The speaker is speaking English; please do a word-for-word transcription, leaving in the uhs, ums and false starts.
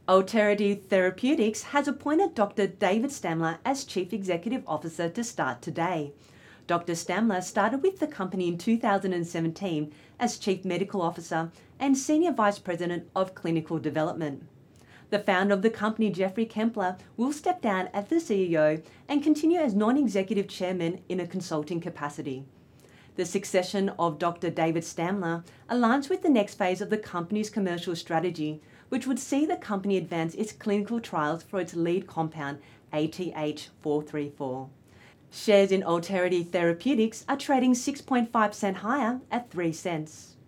Alterity Therapeutics has appointed Doctor David Stamler as Chief Executive Officer to start today. Doctor Stamler started with the company in two thousand seventeen as Chief Medical Officer and Senior Vice President of Clinical Development. The founder of the company, Jeffrey Kempler, will step down as the C E O and continue as non-executive chairman in a consulting capacity. The succession of Doctor David Stamler aligns with the next phase of the company's commercial strategy, which would see the company advance its clinical trials for its lead compound, A T H four thirty-four. Shares in Alterity Therapeutics are trading six point five percent higher at three cents.